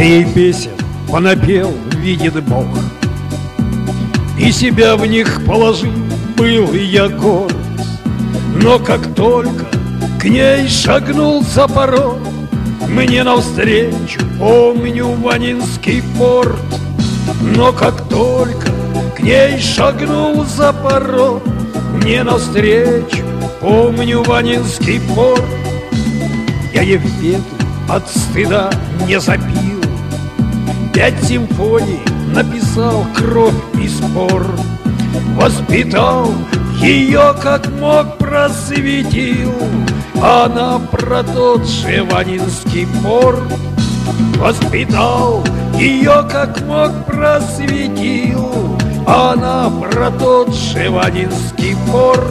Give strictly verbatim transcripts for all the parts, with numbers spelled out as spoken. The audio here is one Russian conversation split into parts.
ей песен понапел, видит Бог, и себя в них положил, был я горд. Но как только к ней шагнул за порог, мне навстречу, помню, Ванинский порт. Но как только к ней шагнул за порог, мне навстречу, помню, Ванинский порт. Я Евпету от стыда не запил, пять симфоний написал, кровь и спор. Воспитал ее как мог, просветил, она про тот же Ванинский порт. Воспитал ее как мог, просветил, она про тот же Ванинский порт.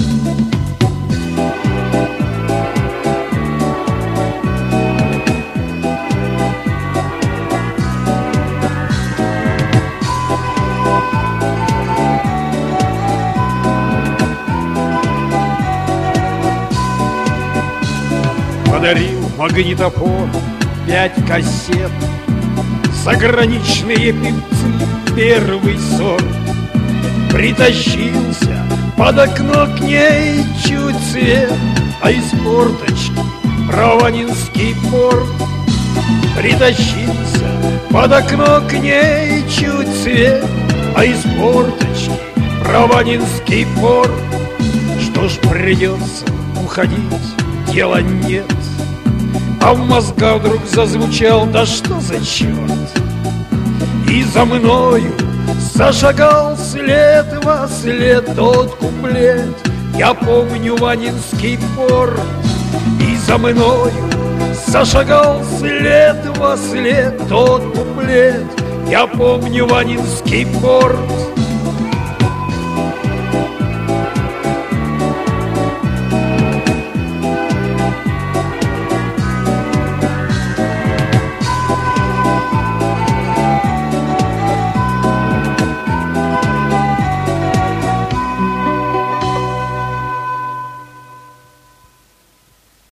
Подарил магнитофон, пять кассет, заграничные певцы, первый сорт. Притащился под окно к ней чуть свет, а из форточки про Ванинский порт. Притащился под окно к ней чуть свет, а из форточки про Ванинский порт. Что ж, придется уходить, дела нет. А в мозгах вдруг зазвучал: да что за черт? И за мною зашагал след во след тот куплет. Я помню Ванинский порт. И за мною зашагал след во след тот куплет. Я помню Ванинский порт.